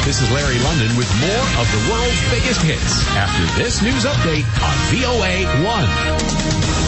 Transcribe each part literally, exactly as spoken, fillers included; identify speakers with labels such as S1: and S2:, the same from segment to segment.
S1: This is Larry London with more of the world's biggest hits after this news update on V O A one.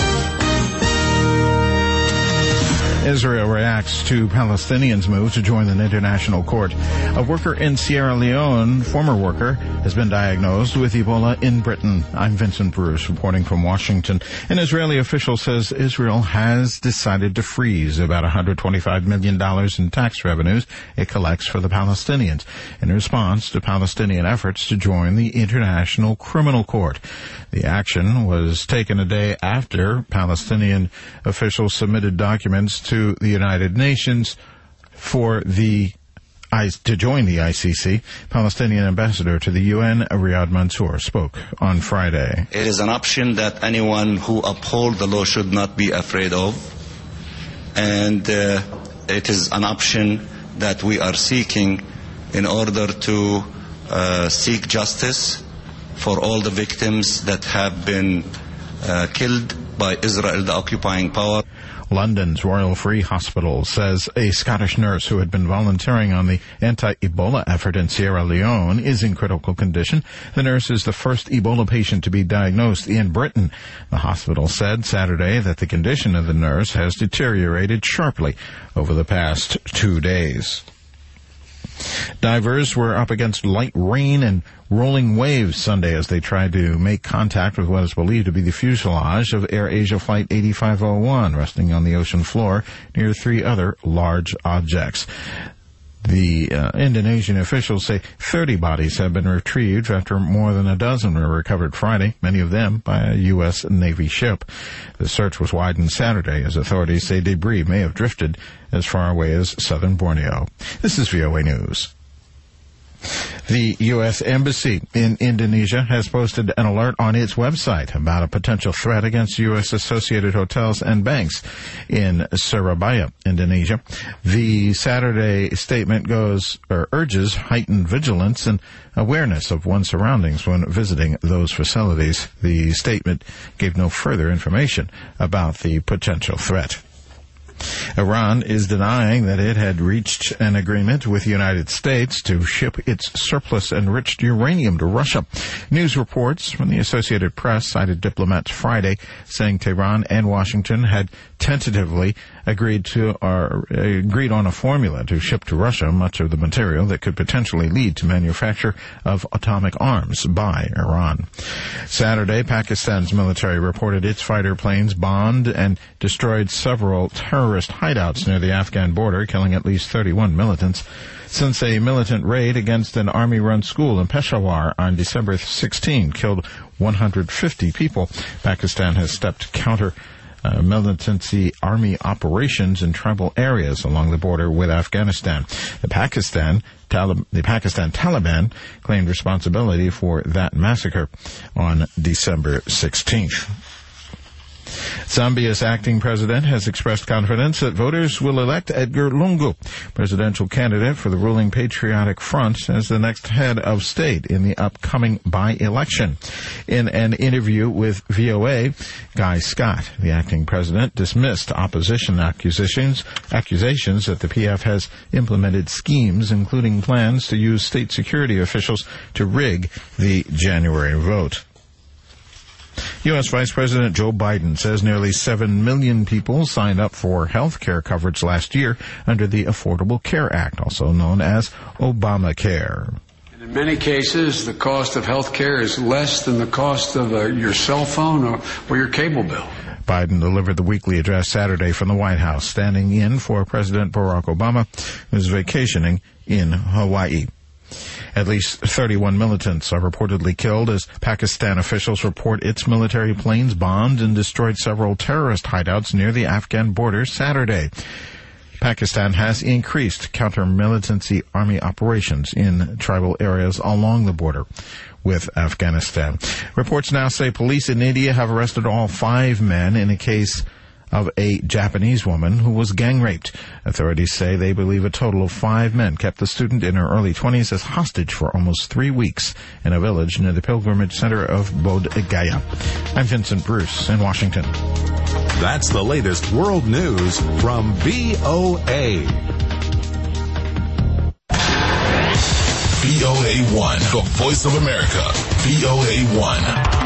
S2: Israel reacts to Palestinians' move to join the international court. A worker in Sierra Leone, former worker, has been diagnosed with Ebola in Britain. I'm Vincent Bruce reporting from Washington. An Israeli official says Israel has decided to freeze about one hundred twenty-five million dollars in tax revenues it collects for the Palestinians in response to Palestinian efforts to join the International Criminal Court. The action was taken a day after Palestinian officials submitted documents to the United Nations for the to join the I C C. Palestinian ambassador to the U N, Riyad Mansour, spoke on Friday.
S3: It is an option that anyone who upholds the law should not be afraid of, and uh, it is an option that we are seeking in order to uh, seek justice for all the victims that have been uh, killed by Israel, the occupying power.
S2: London's Royal Free Hospital says a Scottish nurse who had been volunteering on the anti-Ebola effort in Sierra Leone is in critical condition. The nurse is the first Ebola patient to be diagnosed in Britain. The hospital said Saturday that the condition of the nurse has deteriorated sharply over the past two days. Divers were up against light rain and rolling waves Sunday as they tried to make contact with what is believed to be the fuselage of AirAsia Flight eighty-five oh one, resting on the ocean floor near three other large objects. The uh, Indonesian officials say thirty bodies have been retrieved after more than a dozen were recovered Friday, many of them by a U S Navy ship. The search was widened Saturday as authorities say debris may have drifted as far away as southern Borneo. This is V O A News. The U S Embassy in Indonesia has posted an alert on its website about a potential threat against U S associated hotels and banks in Surabaya, Indonesia. The Saturday statement goes or urges heightened vigilance and awareness of one's surroundings when visiting those facilities. The statement gave no further information about the potential threat. Iran is denying that it had reached an agreement with the United States to ship its surplus enriched uranium to Russia. News reports from the Associated Press cited diplomats Friday saying Tehran and Washington had tentatively agreed to or agreed on a formula to ship to Russia much of the material that could potentially lead to manufacture of atomic arms by Iran. Saturday, Pakistan's military reported its fighter planes bombed and destroyed several terrorist hideouts near the Afghan border, killing at least thirty-one militants. Since a militant raid against an army-run school in Peshawar on December sixteenth killed one hundred fifty people, Pakistan has stepped counter Uh, militancy army operations in tribal areas along the border with Afghanistan. The Pakistan Talib- the Pakistan Taliban claimed responsibility for that massacre on December sixteenth. Zambia's acting president has expressed confidence that voters will elect Edgar Lungu, presidential candidate for the ruling Patriotic Front, as the next head of state in the upcoming by-election. In an interview with V O A, Guy Scott, the acting president, dismissed opposition accusations, accusations that the P F has implemented schemes, including plans to use state security officials to rig the January vote. U S Vice President Joe Biden says nearly seven million people signed up for health care coverage last year under the Affordable Care Act, also known as Obamacare.
S4: In many cases, the cost of health care is less than the cost of uh, your cell phone or, or your cable bill.
S2: Biden delivered the weekly address Saturday from the White House, standing in for President Barack Obama, who is vacationing in Hawaii. At least thirty-one militants are reportedly killed as Pakistan officials report its military planes bombed and destroyed several terrorist hideouts near the Afghan border Saturday. Pakistan has increased counter-militancy army operations in tribal areas along the border with Afghanistan. Reports now say police in India have arrested all five men in a case of a Japanese woman who was gang-raped. Authorities say they believe a total of five men kept the student in her early twenties as hostage for almost three weeks in a village near the pilgrimage center of Bodh Gaya. I'm Vincent Bruce in Washington.
S1: That's the latest world news from V O A.
S5: V O A one, the voice of America, V O A one.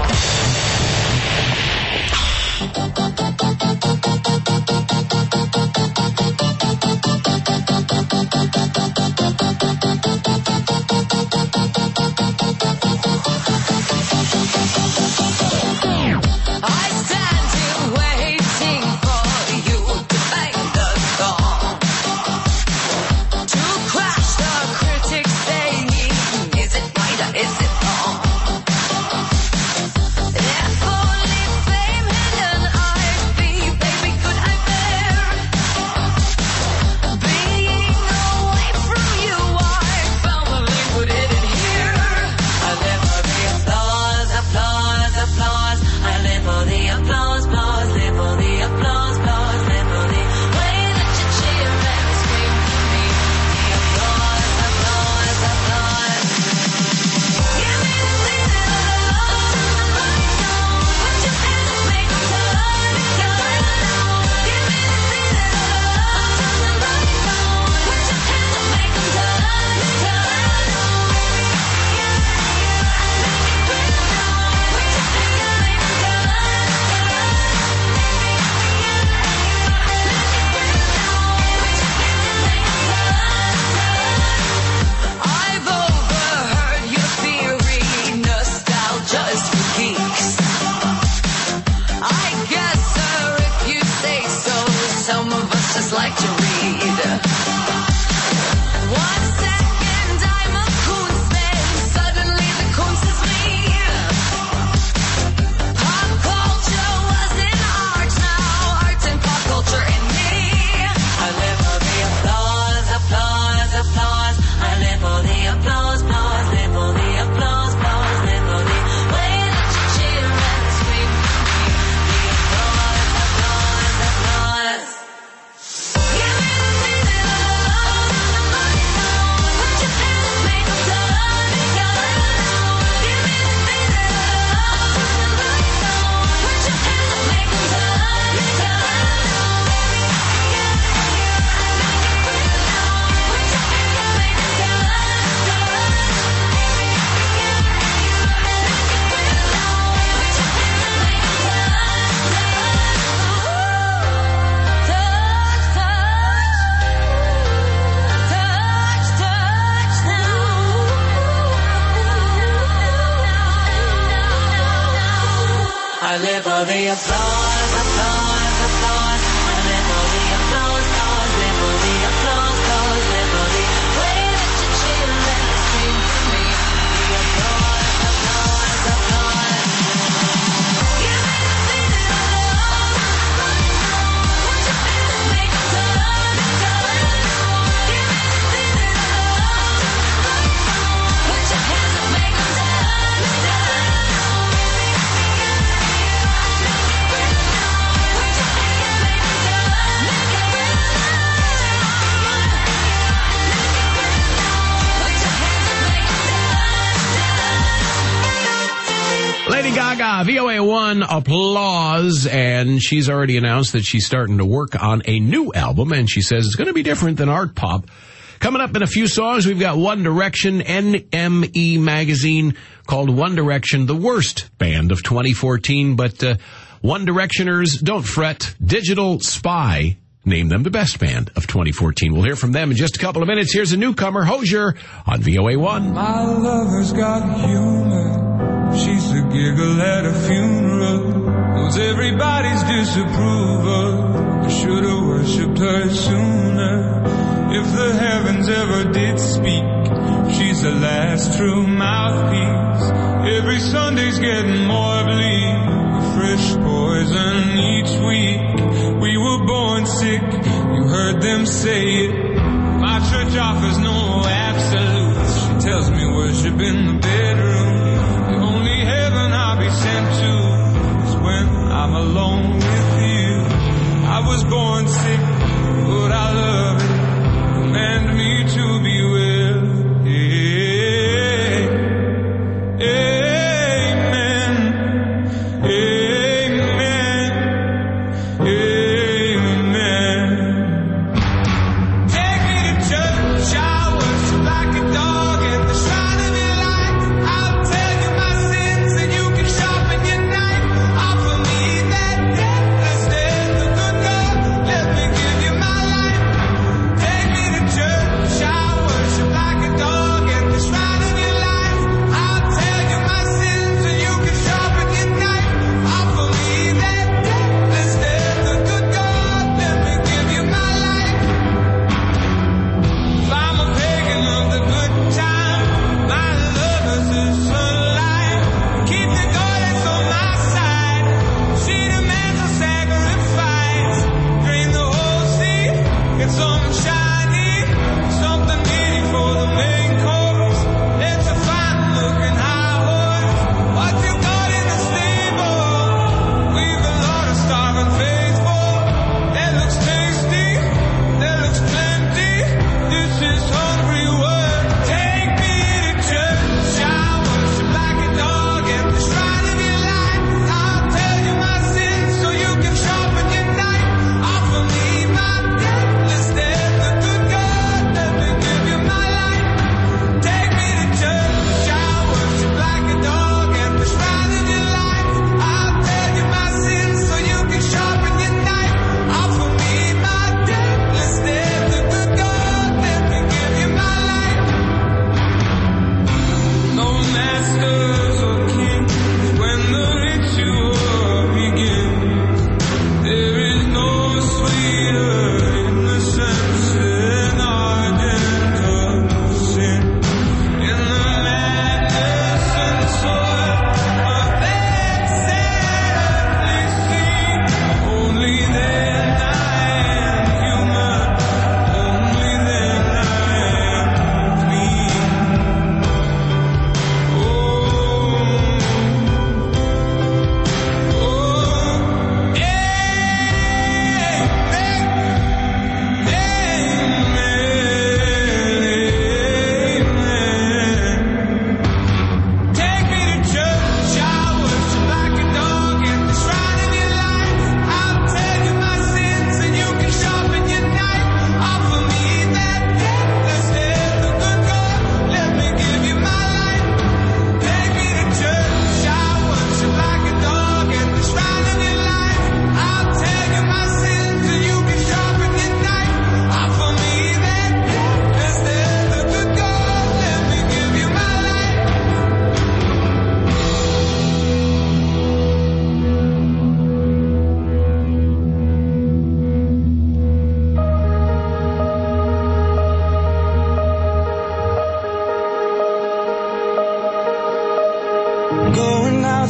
S6: I live for the applause, applause, applause. I live for the applause, applause. Live for the applause, applause. Live for the way that you cheer and scream for me. The applause, applause, applause. Give me the feeling of love. Won't you feel it? Make it turn and turn. Give me the feeling of love. Put your hands up, make it turn and turn.
S1: Lady Gaga, V O A one, applause, and she's already announced that she's starting to work on a new album, and she says it's going to be different than art pop. Coming up in a few songs, we've got One Direction. N M E magazine called One Direction the worst band of twenty fourteen, but uh, One Directioners, don't fret. Digital Spy named them the best band of twenty fourteen. We'll hear from them in just a couple of minutes. Here's a newcomer, Hozier, on V O A one.
S7: My lover's got humor. She's a giggle at a funeral. Knows everybody's disapproval. I should have worshipped her sooner. If the heavens ever did speak, she's the last true mouthpiece. Every Sunday's getting more bleak. A fresh poison each week. We were born sick, you heard them say it. My church offers no absolutes. She tells me worship in the bedroom. The only heaven I'll be sent to is when I'm alone with you. I was born sick, but I love it. Command me to be well. Yeah. Amen. Amen. Amen. Take me to church, I worship like a dog, and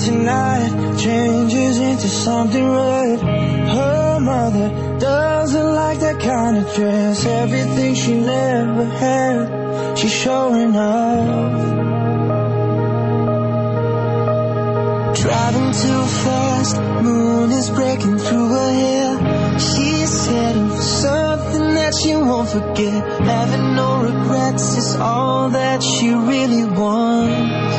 S8: tonight changes into something red. Her mother doesn't like that kind of dress. Everything she never had, she's showing off. Driving too fast, moon is breaking through her hair. She's heading for something that she won't forget. Having no regrets is all that she really wants.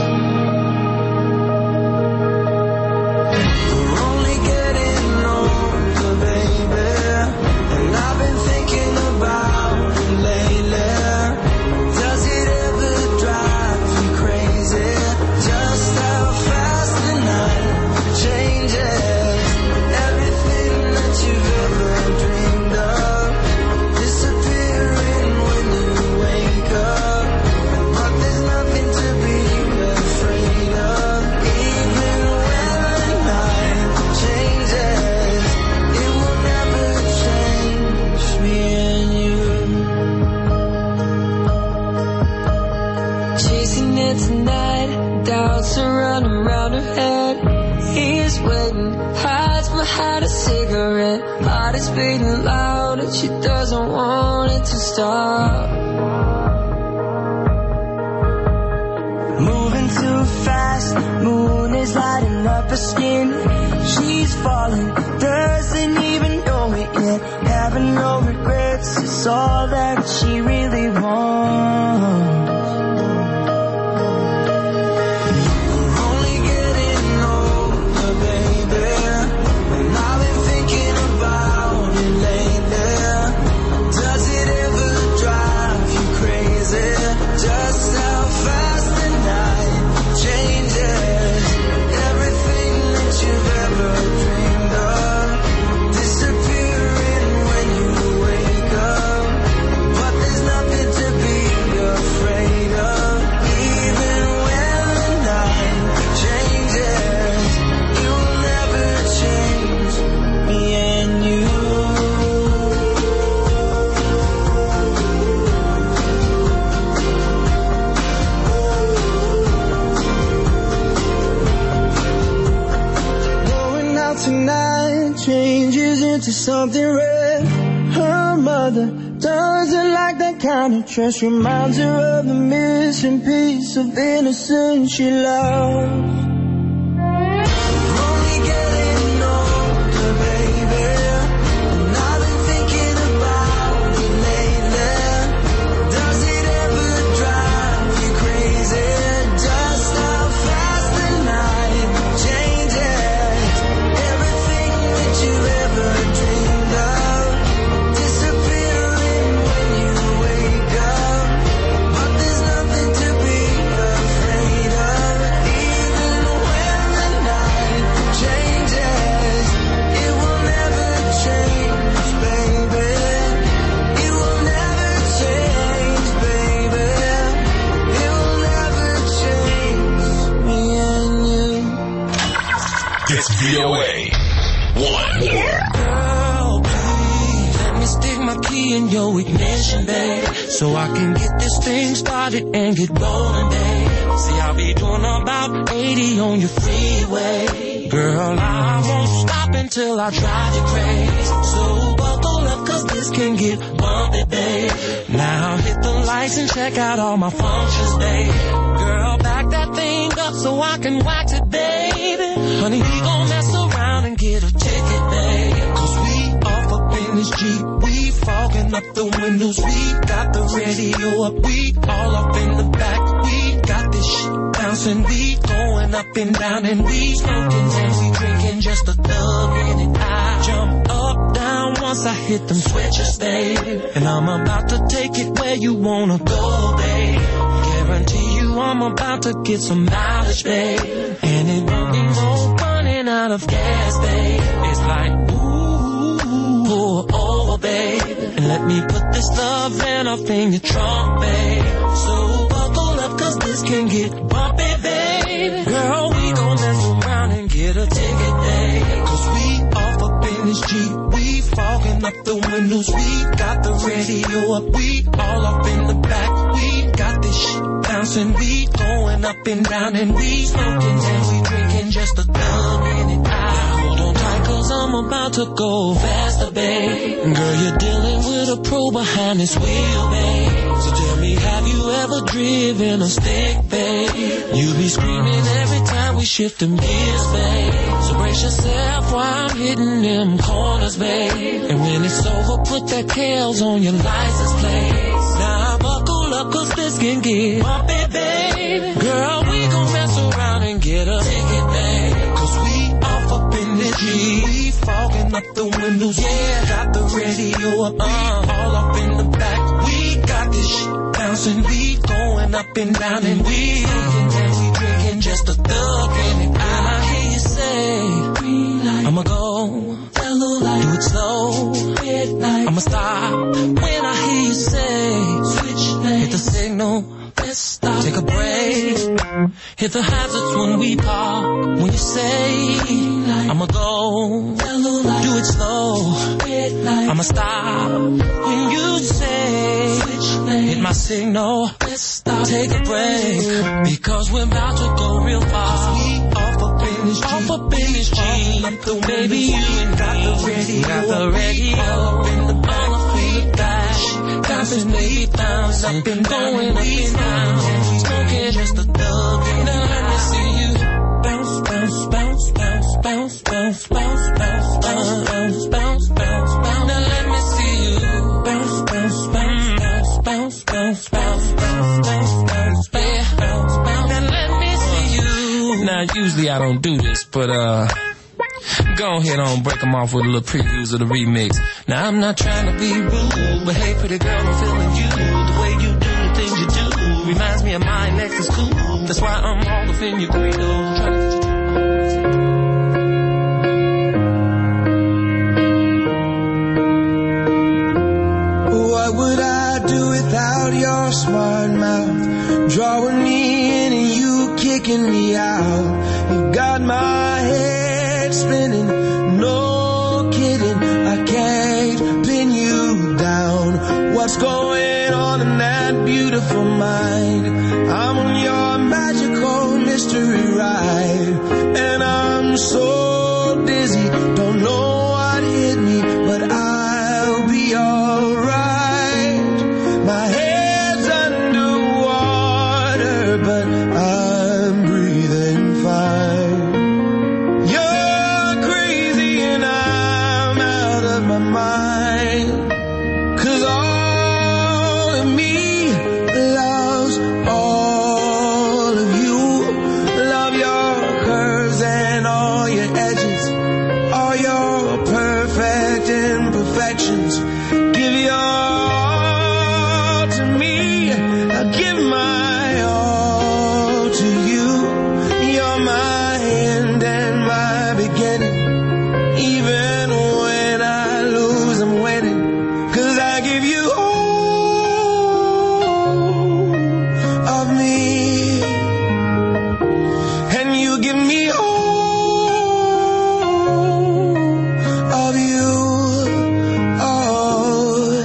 S8: We're only getting older, baby, and I've been thinking about it lately. Does it ever drive you crazy? Just how fast the night changes. Everything that you've ever dreamed of disappearing when you wake up. But there's nothing to be afraid of. Even when the night changes, it will never change me and you. Chasing it tonight, doubts are running around her head. He's waiting, hides behind a cigarette. Heart is beating loud and she doesn't want it to stop. Moving too fast, moon is lighting up her skin. She's falling, doesn't even know it yet. Having no regrets is all that she really wants. Just how fast the night changes. Everything that you've ever dreamed of disappearing when you wake up. But there's nothing to be afraid of. Even when the night changes, it will never change me and you. Tonight changes into something red. Her mother doesn't like that kind of dress. Reminds her of the missing piece of innocence she lost. Only getting older, baby, and I've been thinking about it lately. Does it ever drive you crazy? Just how fast the night changes. You've ever dreamed of disappearing when you wake up. But there's nothing to be afraid of. Even when the night changes, it will never change, baby. It will never change, baby. It will never change me and you.
S5: It's V O A. One.
S8: Girl, please let me stick my key in your ignition, babe, so I can get this thing started and get rolling, babe. See, I'll be doing about eighty on your freeway. Girl, I won't stop until I drive you crazy. So buckle up, cause this can get bumpy, babe. Now hit the lights and check out all my functions, babe. Girl, back that thing up so I can wax it, baby. Honey, we gon' mess around and get a ticket, babe. Cause we off up in this Jeep. We fogging up the windows. We got the radio up. We all up in the back. We got this shit bouncing. We going up and down and we smoking and we drinking just a thug in it. I jump up, down once I hit them switches, babe. And I'm about to take it where you wanna go, babe. Guarantee you I'm about to get some mileage, babe. And it won't be no running out of gas, babe. It's like, ooh, pull over, babe. And let me put this love in off in your trunk, babe. So buckle up, cause this can get bumpy, babe. Girl, we gon' mess around and get a ticket, babe. Cause we off up in this Jeep. We fogging up the windows. We got the radio up. We all up in the back. We got this shit bouncing. We going up and down and we smoking and we drinking drinking just a thug in it. I hold on tight cause I'm about to go faster, babe. Girl, you're dealing with a pro behind this wheel, babe. So tell me, have you ever driven a stick, babe? You be screaming every time we shift them gears, babe. So brace yourself while I'm hitting them corners, babe. And when it's over, put that Kales on your license plate. Now buckle up cause this can get bumpy, baby. Girl, we gon' mess around and get a ticket, babe. Cause we off up in the G. We fogging up the windows, yeah. Got the radio up, uh, all up in the back. We got this shit bouncing, we going up and down and we drinking and we drinking just a thug in it. I hear you say, I'ma go, do it slow, I'ma stop when I hear you say, switch lanes, hit the signal, let's stop, take a break, hit the hazards when we park, when you say, I'ma go, do it slow, I'ma stop when you say, hit my signal, let's stop, take a break, because we're about to go real far. We off up in this G, off up in this G, baby, you ain't got the radio, got the radio up in the back, all up in the back, bouncing, baby, bounce up and going up and down, smoking just a thug. Now let me see you bounce, bounce, bounce, bounce, bounce, bounce, bounce, bounce, bounce, bounce, bounce, bounce. Now let me see you bounce, bounce, bounce, bounce, bounce, bounce, bounce, bounce, bounce, bounce, bounce, bounce. Now let me see you. Now usually I don't do this, but uh. go ahead on, break them off with a little previews of the remix. Now I'm not trying to be rude, but hey pretty girl, I'm feeling you. The way you do the things you do reminds me of my Lexus cool. That's why I'm all up in your grill.
S9: What would I do without your smart mouth? Drawing me in and you kicking me out. You got my head spinning, no kidding, I can't pin you down. What's going on in that beautiful mind? I'm on your magical mystery ride, and I'm so dizzy, don't know what hit me, but I'll be alright. My head's underwater, but I'm breathing fine. You're crazy and I'm out of my mind, 'cause all of me loves all of you. Love your curves and all your edges, all your perfect imperfections. Give your all to me, I give my all to you. You're my end and my beginning. Even when I lose, I'm winning, 'cause I give you all of me, and you give me all of you. Oh,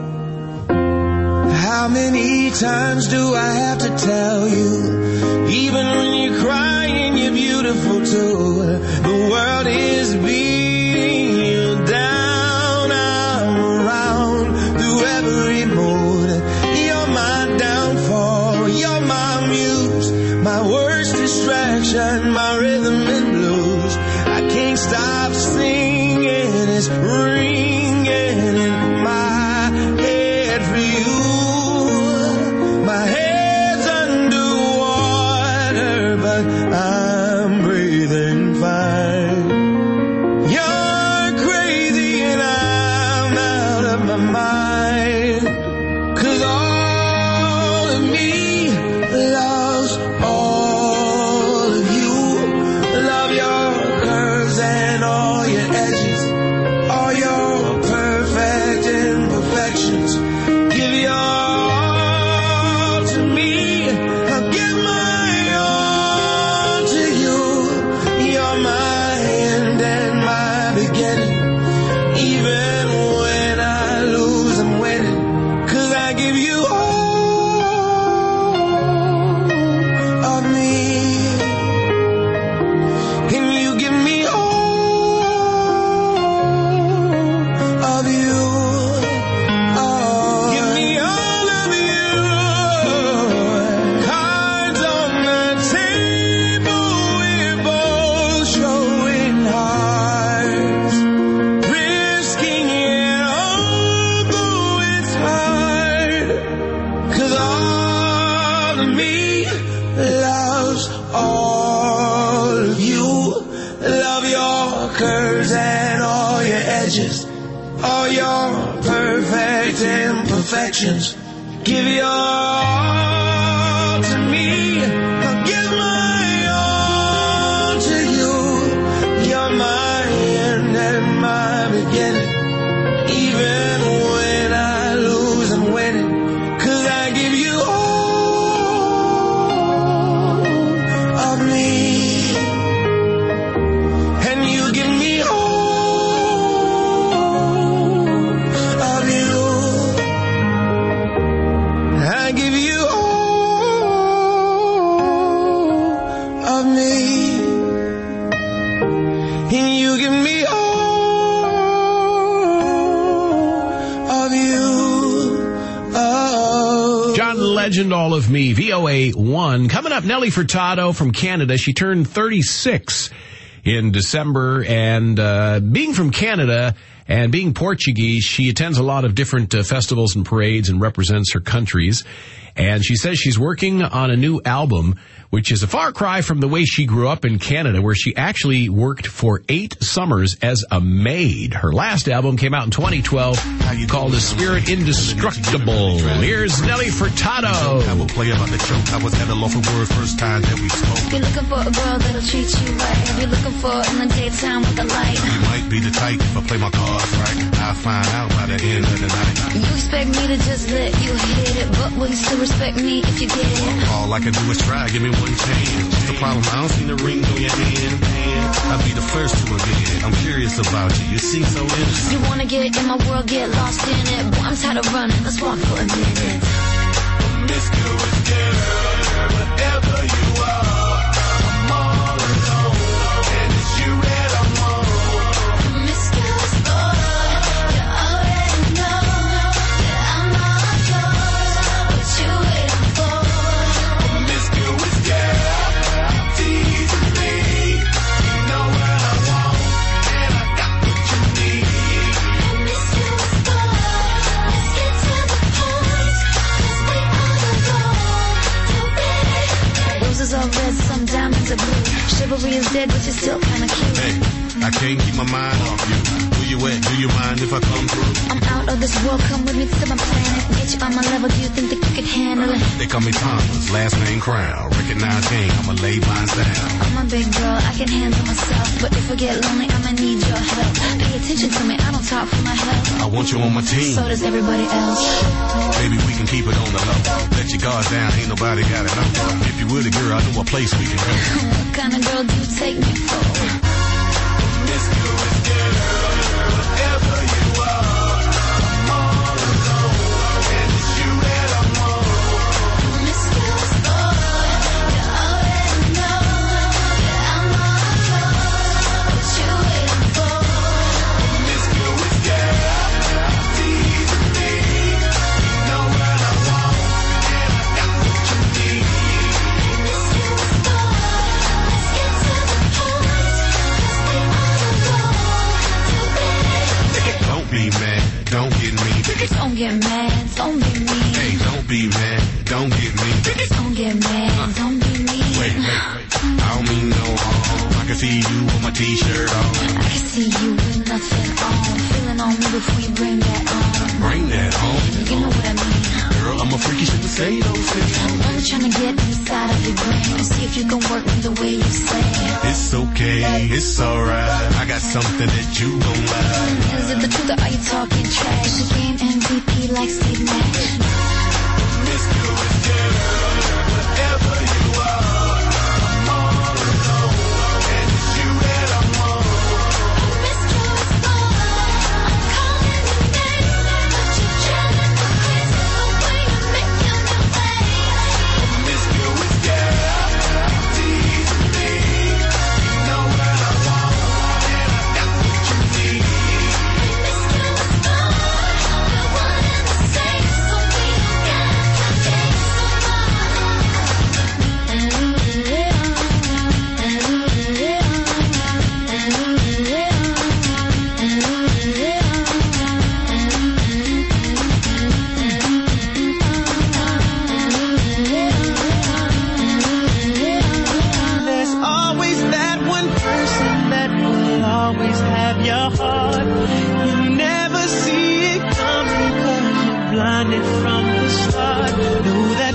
S9: how many times do I have to tell you, even when you're crying, you're beautiful too. The world is beating you down. I'm around through every mood. You're my downfall, you're my muse, my worst distraction, my rhythm and blues. I can't stop singing, it's ringing in my head for you. My head's underwater, but I'm breathing fine. You're crazy and I'm out of my mind, 'cause all of me loves all of you. Love your curves and all your edges, all your of me loves all of you. Love your curves and all your edges, all your perfect imperfections. Give your all to me. I'll give my all to you. You're my end and my beginning. Even when I lose, I'm winning. 'Cause I give you all of me, and you give me all of you. I give you all of me, and you give me all of you. Oh.
S1: John Legend, All of Me, V O A one. Coming up, Nelly Furtado from Canada. She turned thirty-six in December, and uh, being from Canada and being Portuguese, she attends a lot of different uh, festivals and parades and represents her countries. And she says she's working on a new album, which is a far cry from the way she grew up in Canada, where she actually worked for eight summers as a maid. Her last album came out in twenty twelve, called The Spirit Indestructible. Here's Nelly Furtado.
S10: I will play about the joke. I was at a loaf of words first time that we spoke.
S11: If you're looking for a girl that'll treat you right, if you're looking for in the daytime with the light,
S10: You might be the type if I play my cards right. I'll find out by the end of the night.
S11: you expect me to just let you hit it, but will you still respect me if you get it?
S10: All I can do is try, give me one chance. What's the problem? I don't see the ring on your hand. I'll be the first to admit. I'm curious about you. You seem so innocent.
S11: You wanna get in my world, get lost in it. Boy, I'm tired of running, let's walk for a minute.
S10: Promiscuous girl, whatever you are, I'm all alone, and it's you that I want.
S11: Promiscuous boy, you already know that I'm all yours. What you waiting for?
S10: Promiscuous girl, teasing me. You know what I want, and I got what you need.
S11: Promiscuous boy, let's get to the point, 'cause we all alone. Too big. Roses are red, some diamonds are blue. Chivalry is dead, but you're still kinda cute.
S10: Hey, I can't keep my mind off you. Who you at? Do you mind if I come through?
S11: I'm out of this world, come with me to my planet. Get you on my level, do you think that you could handle it?
S10: They call me Thomas, last name Crown. Recognize game, I'ma lay mine down.
S11: I'm a big girl, I can handle myself. But if I get lonely, I'ma need your help. Pay attention to me, I don't talk for my health.
S10: I want you on my team.
S11: So does everybody else.
S10: Baby, we can keep it on the low. Let your guard down, ain't nobody got it. If you were the girl, I know a place we can go.
S11: What kind of girl do you take me for?
S10: Promiscuous girl, whatever you are, I'm all alone, and it's you that I want.
S11: Promiscuous boy, you already know that I'm all yours. What you waiting for?
S10: Promiscuous girl, teasing me. You know what I want, and I got what you need.
S11: Promiscuous boy, let's get to the point, 'cause we all alone. Too big.
S10: Don't be mad, don't get me.
S11: Don't get mad, don't be mean.
S10: Hey, don't be mad, don't get me.
S11: Don't get mad, don't be mean.
S10: Wait, wait, I don't mean no harm. I can see you with my t-shirt on.
S11: I can see you with nothing on. Feeling on me before you bring that on.
S10: Bring that home.
S11: You know what I mean.
S10: Girl, I'm a freaky, shouldn't say those things.
S11: I'm only trying to get inside of your brain and see if you can work me the way you say.
S10: It's okay, it's alright. I got something that you don't like.
S11: Is it the truth or are you talking trash? The game M V P like Steve Nash.
S10: Promiscuous girl, whatever you are, I'm all alone, and it's you that I want.
S11: Promiscuous boy, I'm calling your name, but you're driving me crazy the way you're making me play.
S10: Promiscuous girl, teasing me. You know what I want, and I got what you need.
S11: Promiscuous boy, we're one and the same, so we don't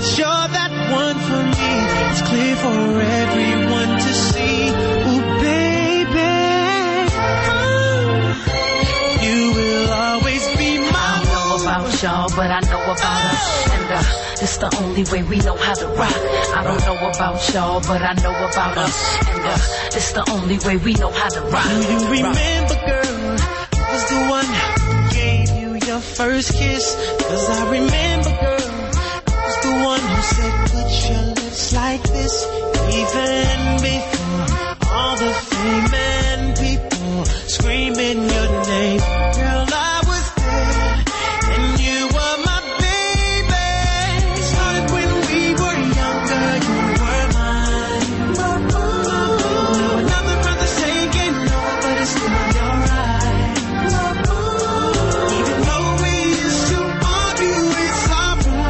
S9: that you're that one for me. It's clear for everyone to see. Ooh, baby, oh, you will always be my
S12: I don't know about y'all, but I know about us. And uh, it's the only way we know how to rock. I don't know about y'all, but I know about us. And uh, it's the only way we know how to rock.
S9: Do you remember, girl, I was the one who gave you your first kiss? Cause I remember, girl, I was the one who said, put your lips like this. Even before all the fame and people screaming your name. Girl, I was there, and you were my baby. It started when we were younger, you were mine. Now another brother's taking over, but it's still alright. Even though we used to argue, it's alright.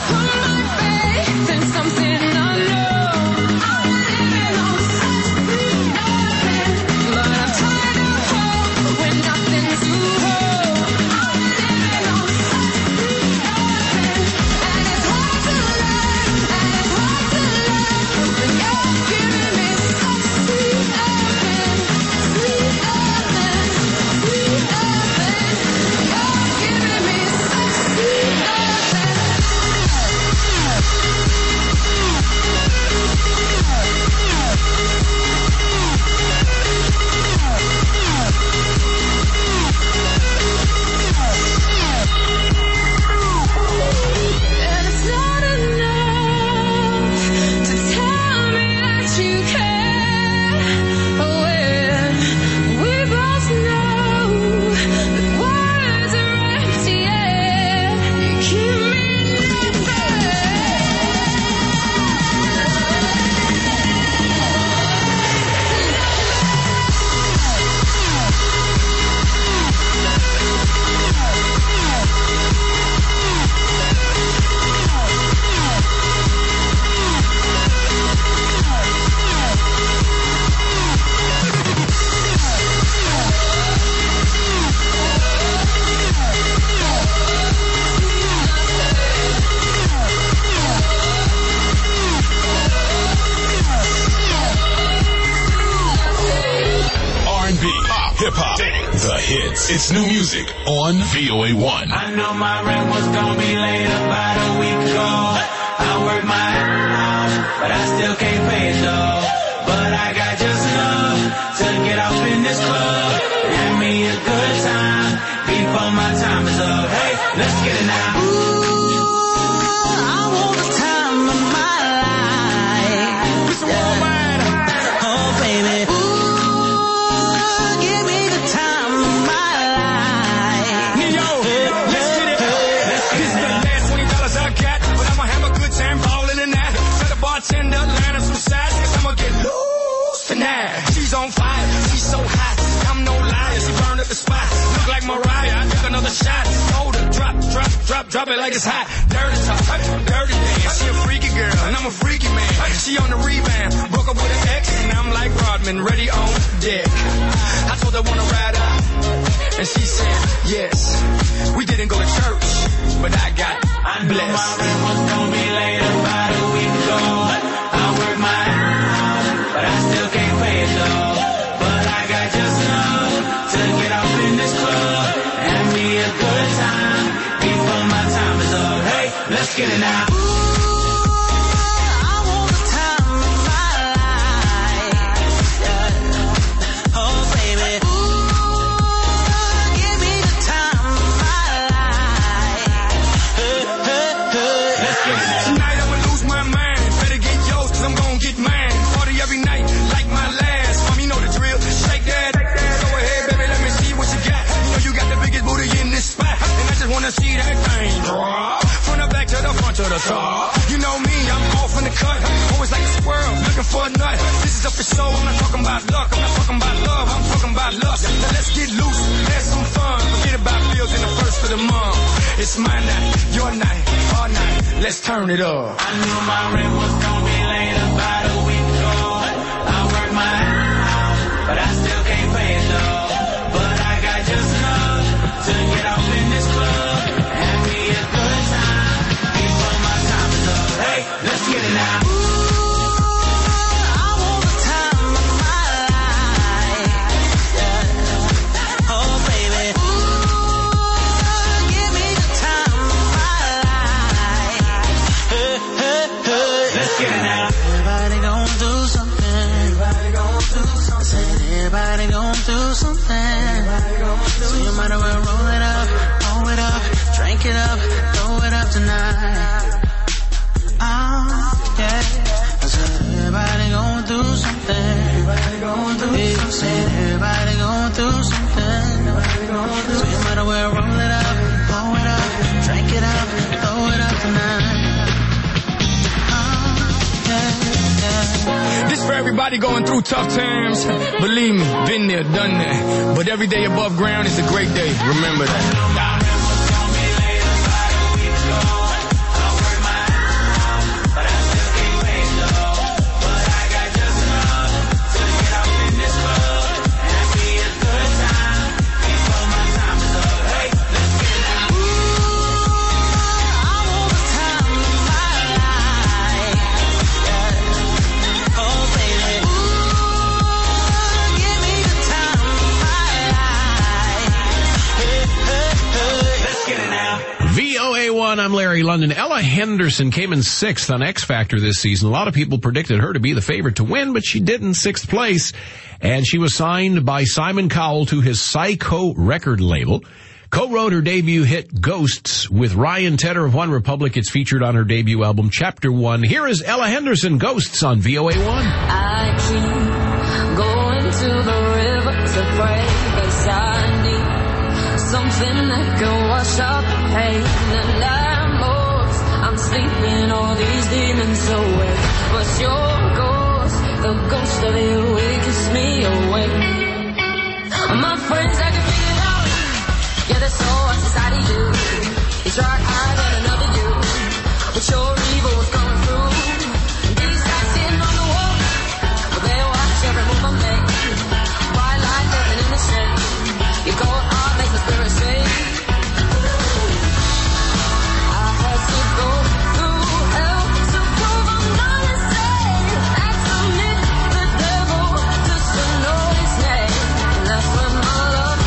S5: hip-hop, the hits. It's new music on V O A one.
S10: I know my rent was gonna be late about a week ago. I worked my ass off, but I still can't pay it though. But I got just enough to get off in this club. Have me a good time before my time is up. Hey, let's get it now.
S13: Bartender, line up some sides, cause I'ma get loose tonight. She's on fire, she's so hot, I'm no liar, she burned up the spot. Look like Mariah, I took another shot. Hold her, drop, drop, drop, drop it like it's hot. Dirty talk, dirty dance, she a freaky girl, and I'm a freaky man. She on the rebound, broke up with an ex, and I'm like Rodman, ready on deck. I told her wanna ride up, and she said yes. We didn't go to church, but I got
S10: I knew
S13: blessed.
S10: my rent was gonna be late about a week ago. I worked my ass off, but I still can't pay it though. But I got just enough to get off in this club. Have me a good time before my time is up. Hey, let's get it now.
S13: See that thing drop from the back to the front to the top. You know me, I'm off in the cut, always like a squirrel looking for a nut. This is up for show. I'm not talking about luck, I'm not talking about love, I'm talking about lust. Now let's get loose, have some fun. Forget about bills in the first of the month. It's my night, your night, our night. Let's turn it up.
S10: I knew my rent was gonna be late about a week ago. I worked my ass off, but I still can't pay it though. But I got just enough to get off in this club. Let's get it now.
S8: Everybody gon' do something. Everybody gon' do something. Everybody gon' do something. So you might as well roll it up, roll it up, drink it up, throw it up tonight. Oh, yeah. I said everybody gon' do something. Everybody gon' do yeah, something. Said everybody gon' do something. Everybody gon' do so you might as well roll it up, blow it up, drink it up, throw it up tonight.
S13: This for everybody going through tough times. Believe me, been there, done that. But every day above ground is a great day. Remember that.
S10: I knew my rent was gonna be late about a week ago. I worked my
S1: I'm Larry London. Ella Henderson came in sixth on X Factor this season. A lot of people predicted her to be the favorite to win, but she did in sixth place. And she was signed by Simon Cowell to his Psycho record label. Co-wrote her debut hit Ghosts with Ryan Tedder of One Republic. It's featured on her debut album Chapter One. Here is Ella Henderson, Ghosts on V O A one.
S14: I keep going to the river to pray, 'cause I need something that can wash out the pain. And I'm lost, I'm sleeping all these demons away. But your ghost, the ghost of you, it keeps me awake. My friends, I can figure it out. Yeah, that's all society do. It's right higher than another you. But your evil was coming through. These guys sitting on the wall, but they watch every move I make. White light living in the shade. Your cold heart makes my spirit say. I had to go through hell to prove I'm not insane. Had to meet the devil just to know his name. And that's when my love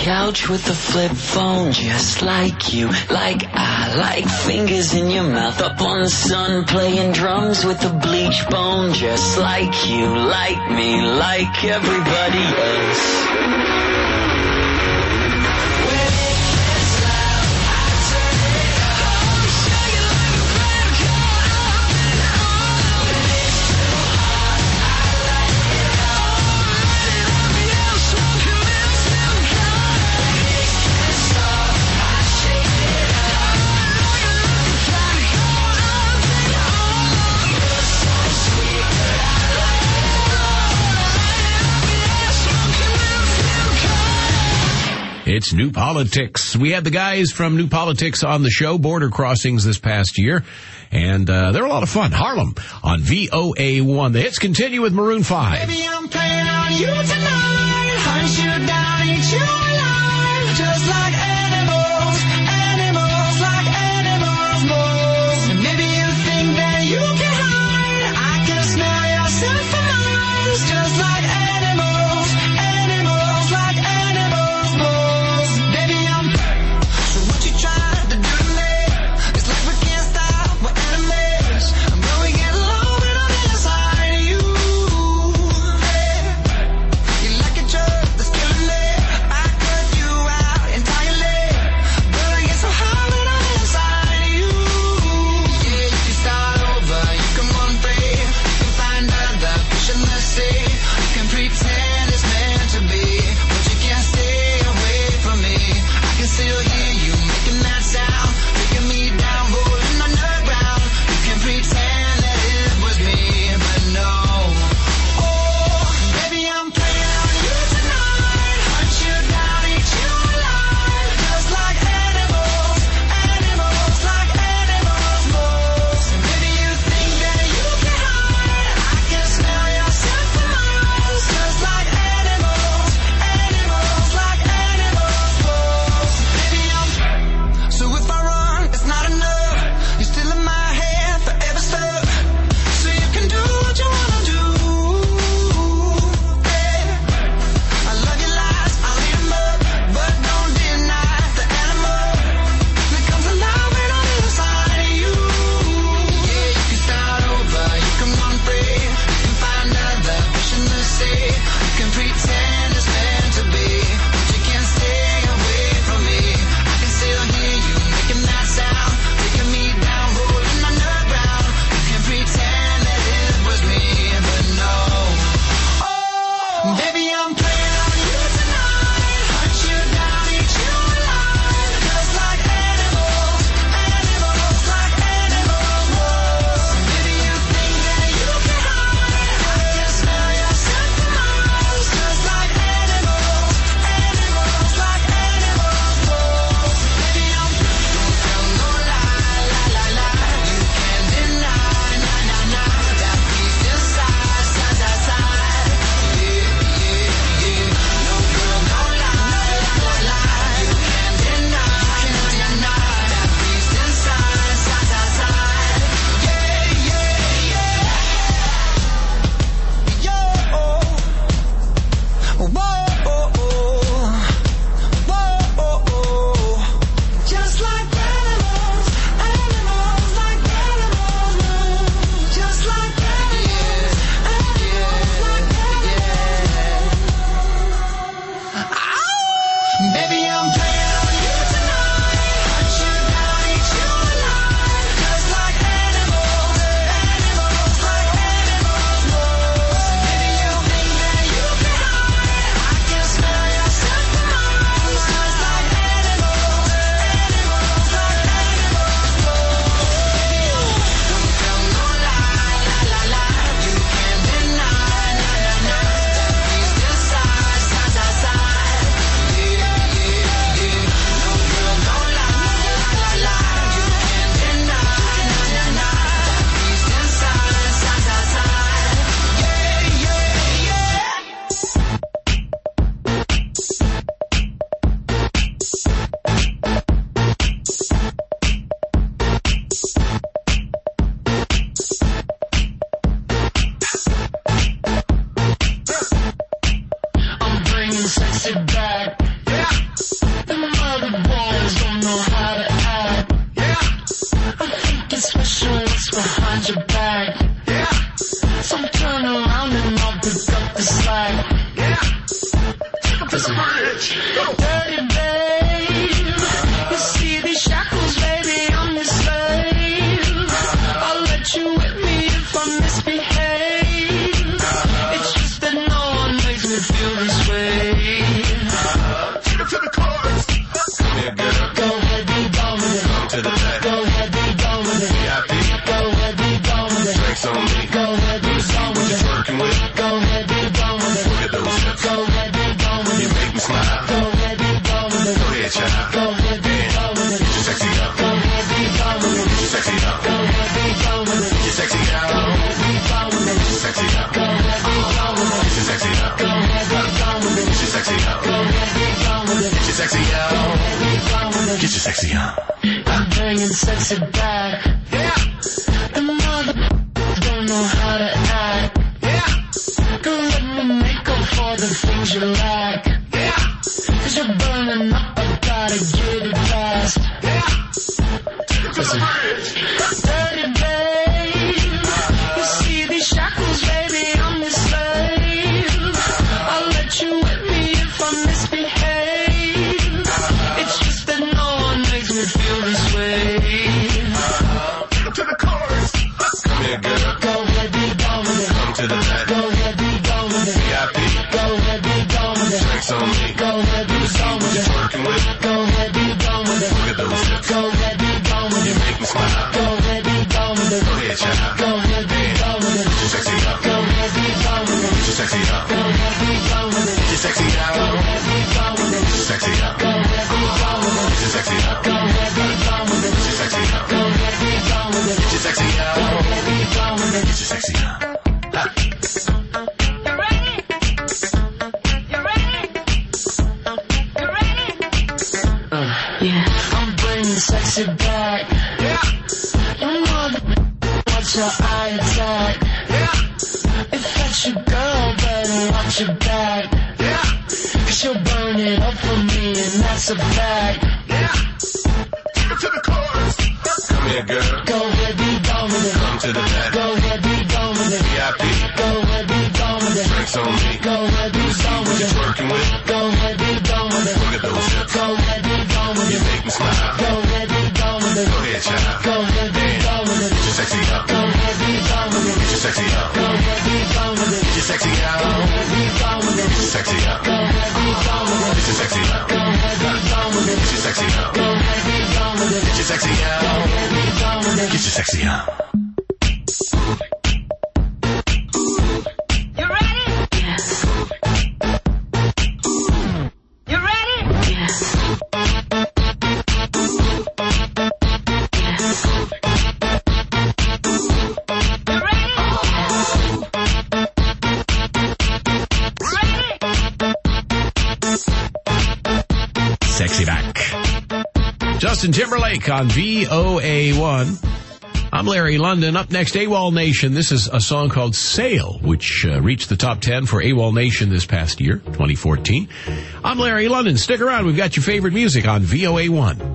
S15: couch with a flip phone, just like you, like I, like fingers in your mouth, up on the sun, playing drums with a bleach bone, just like you, like me, like everybody else.
S1: It's New Politics. We had the guys from New Politics on the show, Border Crossings, this past year, and uh, they're a lot of fun. Harlem on V O A one. The hits continue with Maroon five.
S10: Baby, I'm playing on you tonight. Hunt you down, eat you alive. Just like animals, animals, like animals, moles. And maybe you think that you can hide. I can smell yourself for miles. Just like animals, animals, like animals, moles. Baby, I'm so what you trying to do to me? It's like we can't stop, we're enemies. But we get along when I'm inside of you. Hey, you like a drug that's killing me. I cut you out entirely. But I get so high when I'm inside of you. Yeah, you can start over, you can run free. You can find other fish in the sea. You can pretend it's meant to be, but you can't stay away from me. I can still hear you making that sound, picking me down, rolling on the ground. You can pretend that it was me, but no. Oh, baby, I'm playing on you tonight. Hunt you down, eat you alive. Just like animals, animals, like animals, moles. And baby, you think that you can hide. I can smell yourself for miles. Just like animals, animals, like animals, moles. Baby, I'm so if I
S1: sexy on.
S8: I'm bringing sexy back. Yeah. The mother don't know how to act. Yeah. Don't let me make up for the things you lack. Yeah. Cause you're burning up, I gotta get it fast. Yeah. Listen. Dirty babe. You see these shackles, baby, I'm your slave. I'll let you whip me if I misbehave. It's just that no one makes me feel this way. Take up to the chorus. Come here, girl. Go ahead, be gone with it. Come to the back. Go ahead, be gone with it. V I P. Go ahead, be gone with it. Drinks on me. Go ahead, be gone with it. Working with it. Go ahead, be gone with it. Look at those hips. Go ahead, be gone with it. You make me smile. Go ahead, be gone with it. Go ahead, child. Go ahead, be gone with it. Get your sexy up. Go ahead, be gone with it. Get your sexy up. Go ahead, be gone with it. Get your sexy out. Go ahead, be gone with it. Get your sexy up. Go ahead, be gone with it. Get your sexy up. Go ahead, be gone with it. Get your sexy up. Go ahead, be gone with it. Get your sexy out. Go ahead, be gone with it. Get your sexy up. Yeah, I'm bringing sexy back. Yeah, you know the watch your eye attack. Yeah, if that's your girl, better watch your back. Yeah, cause she'll burn it up for me, and that's a fact. Yeah, take it to the chorus. Come here, girl. Go ahead, be gone with it. Come to the back. Go ahead, be gone with it. V I P. Go ahead, be gone with it. Drinks on me. Go ahead, be gone with it. Working with it. Go ahead, be gone with it. Look at those hips. Go ahead, be gone with it. You make me smile. Go ahead, be gone with it. Go ahead, child. Go ahead, be gone with it. Get your sexy up. Go ahead, be gone with it. Get your sexy up. Go ahead, be gone with it. Get your sexy out. Go ahead, be gone with it. Get your sexy up. Go ahead, be gone with it. Get your sexy up. Go ahead, be gone with it. Get your sexy up. Go ahead, be gone with it. Get your sexy out. Go ahead, be gone with it.
S1: Get your sexy on.
S8: You ready? Yes. You ready? Yes.
S1: Sexy back. Justin Timberlake on V O A one. I'm Larry London. Up next, AWOL Nation. This is a song called Sail, which uh, reached the top ten for AWOL Nation this past year, twenty fourteen. I'm Larry London. Stick around. We've got your favorite music on V O A one.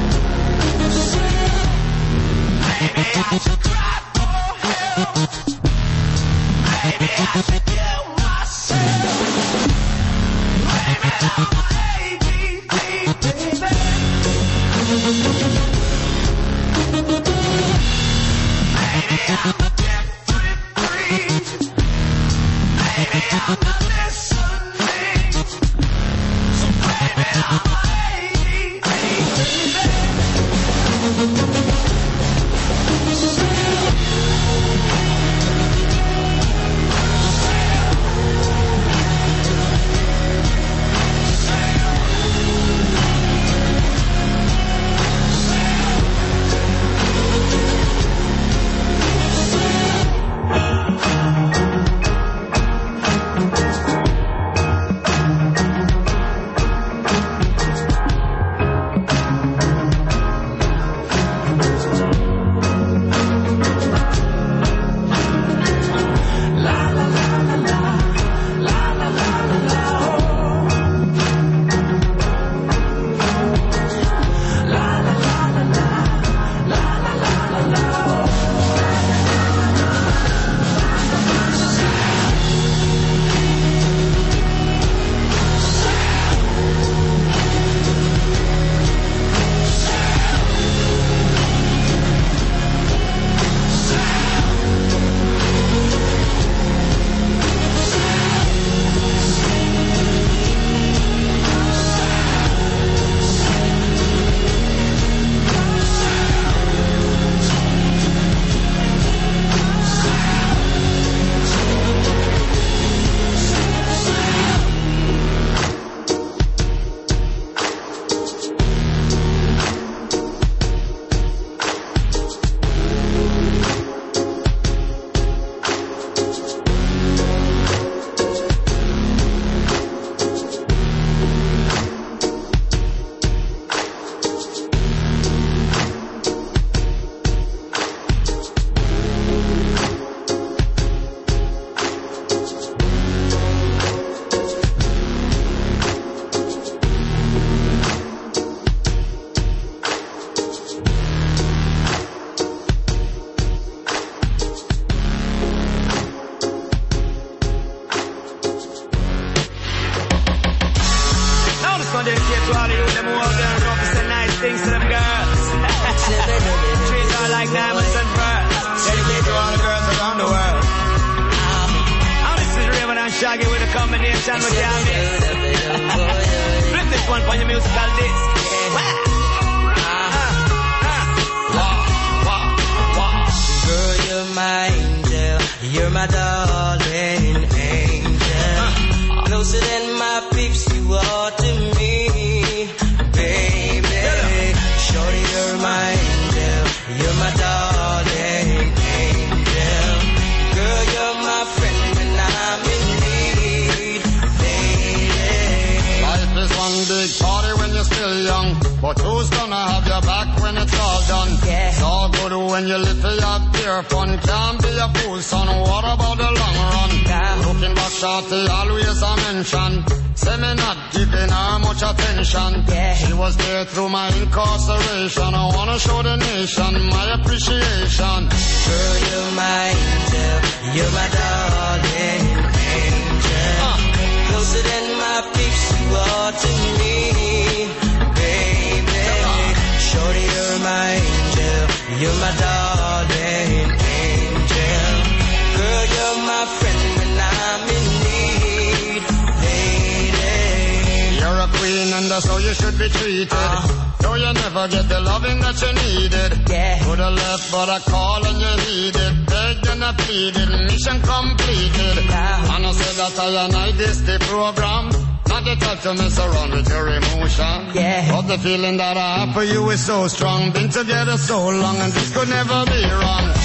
S8: Cry for help.
S10: Shaggy with a combination with Yami. Flip this one for your musical disc.
S9: Girl, you're my angel. You're my darling angel. Closer than my peeps, you are to me, baby. Shorty, you're my angel. You're my darling angel. Girl, you're my friend when I'm in need, baby.
S16: Life is one big party when you're still young, but who's gonna have your back when it's all done?
S9: Yeah.
S16: It's all good when you live for your pure fun. Can't be a fool, son. What about the long run?
S9: Yeah.
S16: Looking back, shorty, always a mention. Say me not giving her much attention.
S9: Yeah.
S16: She was there through my incarceration. I wanna show the nation my appreciation.
S9: Girl, you're my angel. You're my darling angel. Uh. Closer than my peeps, you are to me, baby. Uh. Shorty, you're my angel. You're my darling angel. Girl, you're my friend when I'm in need, lady.
S16: You're a queen and that's how you should be treated. Uh. Though you never get the loving that you needed.
S9: Yeah.
S16: Coulda left but I call and you heeded. Begged and I pleaded, mission completed.
S9: Yeah.
S16: And I said that I and I this the program. Not the type to mess around with your emotion.
S9: Yeah.
S16: But the feeling that I have for you is so strong. Been together so long and this could never be wrong.